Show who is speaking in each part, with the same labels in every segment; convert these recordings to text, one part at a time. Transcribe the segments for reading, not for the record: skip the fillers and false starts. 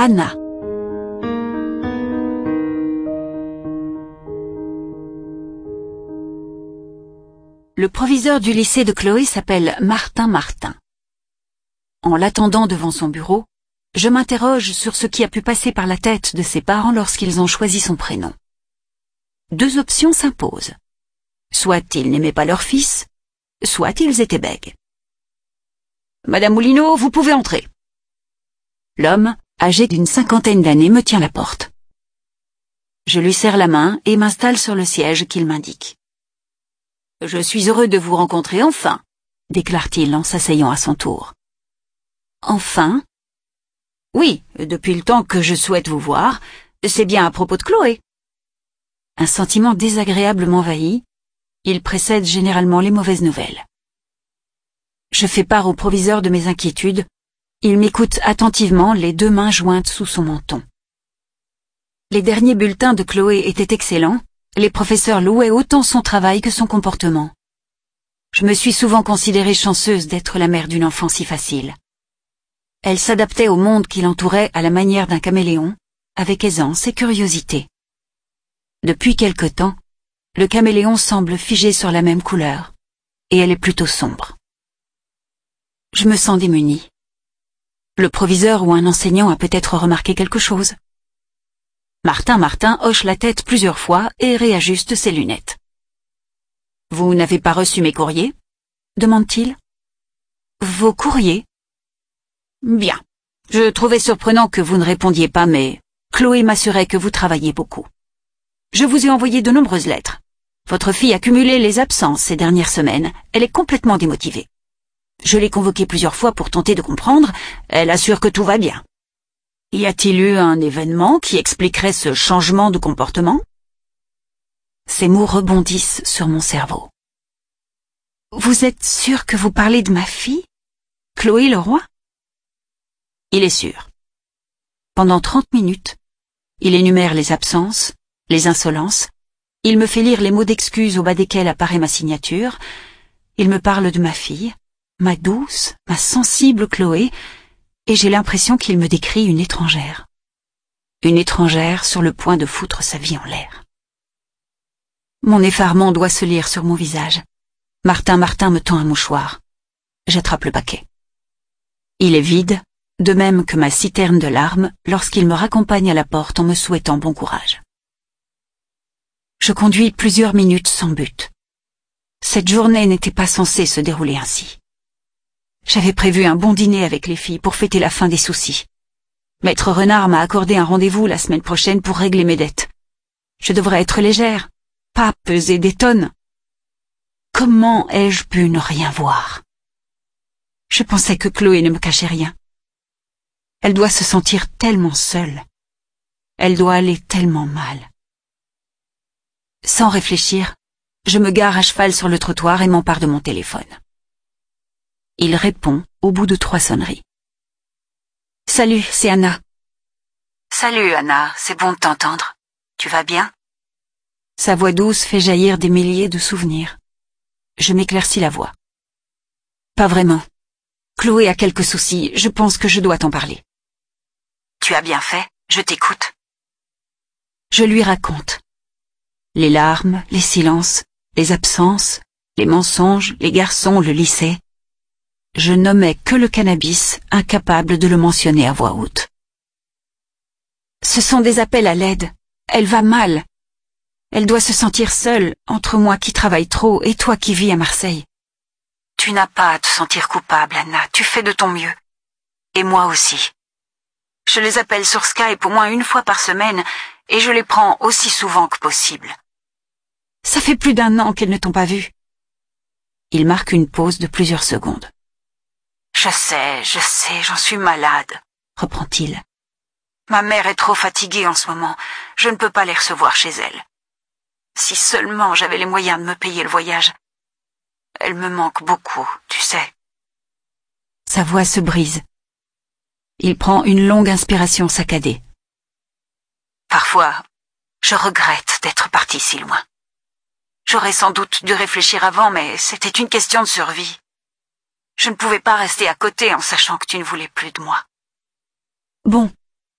Speaker 1: Anna. Le proviseur du lycée de Chloé s'appelle Martin Martin. En l'attendant devant son bureau, je m'interroge sur ce qui a pu passer par la tête de ses parents lorsqu'ils ont choisi son prénom. Deux options s'imposent. Soit ils n'aimaient pas leur fils, soit ils étaient bègues. « Madame Moulineau, vous pouvez entrer. » L'homme, âgé d'une 50aine d'années, me tient la porte. Je lui serre la main et m'installe sur le siège qu'il m'indique. « Je suis heureux de vous rencontrer enfin, » déclare-t-il en s'asseyant à son tour. « Enfin ? Oui, depuis le temps que je souhaite vous voir, c'est bien à propos de Chloé. » Un sentiment désagréable m'envahit. Il précède généralement les mauvaises nouvelles. Je fais part au proviseur de mes inquiétudes. Il m'écoute attentivement, les deux mains jointes sous son menton. Les derniers bulletins de Chloé étaient excellents. Les professeurs louaient autant son travail que son comportement. Je me suis souvent considérée chanceuse d'être la mère d'une enfant si facile. Elle s'adaptait au monde qui l'entourait à la manière d'un caméléon, avec aisance et curiosité. Depuis quelque temps, le caméléon semble figé sur la même couleur, et elle est plutôt sombre. Je me sens démunie. Le proviseur ou un enseignant a peut-être remarqué quelque chose. Martin hoche la tête plusieurs fois et réajuste ses lunettes. « Vous n'avez pas reçu mes courriers ?» demande-t-il. « Vos courriers ?» Bien. Je trouvais surprenant que vous ne répondiez pas, mais Chloé m'assurait que vous travailliez beaucoup. Je vous ai envoyé de nombreuses lettres. Votre fille a cumulé les absences ces dernières semaines. Elle est complètement démotivée. Je l'ai convoquée plusieurs fois pour tenter de comprendre. Elle assure que tout va bien. Y a-t-il eu un événement qui expliquerait ce changement de comportement? Ces mots rebondissent sur mon cerveau. Vous êtes sûr que vous parlez de ma fille, Chloé Leroy? Il est sûr. Pendant 30 minutes, il énumère les absences, les insolences. Il me fait lire les mots d'excuse au bas desquels apparaît ma signature. Il me parle de ma fille, ma douce, ma sensible Chloé, et j'ai l'impression qu'il me décrit une étrangère. Une étrangère sur le point de foutre sa vie en l'air. Mon effarement doit se lire sur mon visage. Martin me tend un mouchoir. J'attrape le paquet. Il est vide, de même que ma citerne de larmes lorsqu'il me raccompagne à la porte en me souhaitant bon courage. Je conduis plusieurs minutes sans but. Cette journée n'était pas censée se dérouler ainsi. J'avais prévu un bon dîner avec les filles pour fêter la fin des soucis. Maître Renard m'a accordé un rendez-vous la semaine prochaine pour régler mes dettes. Je devrais être légère, pas peser des tonnes. Comment ai-je pu ne rien voir? Je pensais que Chloé ne me cachait rien. Elle doit se sentir tellement seule. Elle doit aller tellement mal. Sans réfléchir, je me gare à cheval sur le trottoir et m'empare de mon téléphone. Il répond au bout de 3 sonneries. « Salut, c'est Anna. »« Salut, Anna, c'est bon de t'entendre. Tu vas bien ?» Sa voix douce fait jaillir des milliers de souvenirs. Je m'éclaircis la voix. « Pas vraiment. Chloé a quelques soucis, je pense que je dois t'en parler. »« Tu as bien fait, je t'écoute. » Je lui raconte. Les larmes, les silences, les absences, les mensonges, les garçons, le lycée. Je nommais que le cannabis, incapable de le mentionner à voix haute. Ce sont des appels à l'aide. Elle va mal. Elle doit se sentir seule, entre moi qui travaille trop et toi qui vis à Marseille. Tu n'as pas à te sentir coupable, Anna. Tu fais de ton mieux. Et moi aussi. Je les appelle sur Skype au moins 1 fois par semaine et je les prends aussi souvent que possible. Ça fait plus d'1 an qu'elles ne t'ont pas vue. Il marque une pause de plusieurs secondes. Je sais, j'en suis malade, reprend-il. Ma mère est trop fatiguée en ce moment, je ne peux pas les recevoir chez elle. Si seulement j'avais les moyens de me payer le voyage. Elle me manque beaucoup, tu sais. Sa voix se brise. Il prend une longue inspiration saccadée. Parfois, je regrette d'être partie si loin. J'aurais sans doute dû réfléchir avant, mais c'était une question de survie. Je ne pouvais pas rester à côté en sachant que tu ne voulais plus de moi. Bon,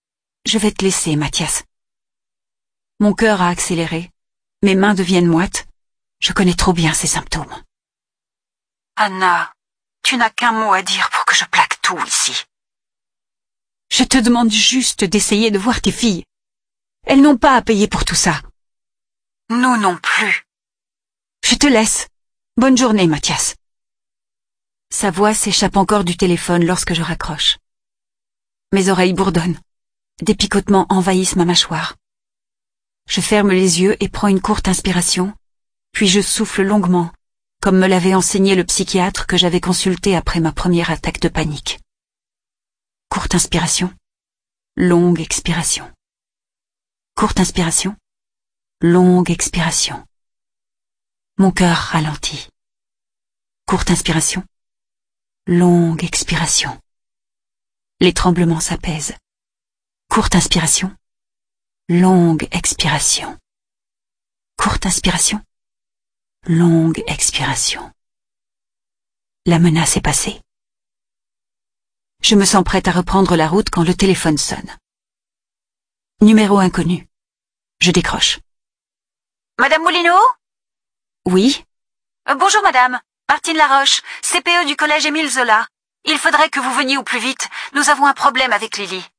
Speaker 1: Je vais te laisser, Mathias. Mon cœur a accéléré. Mes mains deviennent moites. Je connais trop bien ces symptômes. Anna, tu n'as qu'un mot à dire pour que je plaque tout ici. Je te demande juste d'essayer de voir tes filles. Elles n'ont pas à payer pour tout ça. Nous non plus. Je te laisse. Bonne journée, Mathias. Sa voix s'échappe encore du téléphone lorsque je raccroche. Mes oreilles bourdonnent. Des picotements envahissent ma mâchoire. Je ferme les yeux et prends une courte inspiration, puis je souffle longuement, comme me l'avait enseigné le psychiatre que j'avais consulté après ma première attaque de panique. Courte inspiration, longue expiration. Courte inspiration, longue expiration. Mon cœur ralentit. Courte inspiration, longue expiration. Les tremblements s'apaisent. Courte inspiration, longue expiration. Courte inspiration, longue expiration. La menace est passée. Je me sens prête à reprendre la route quand le téléphone sonne. Numéro inconnu. Je décroche. Madame Moulineau ? Oui. Bonjour madame. Martine Laroche, CPE du collège Émile Zola. Il faudrait que vous veniez au plus vite. Nous avons un problème avec Lily.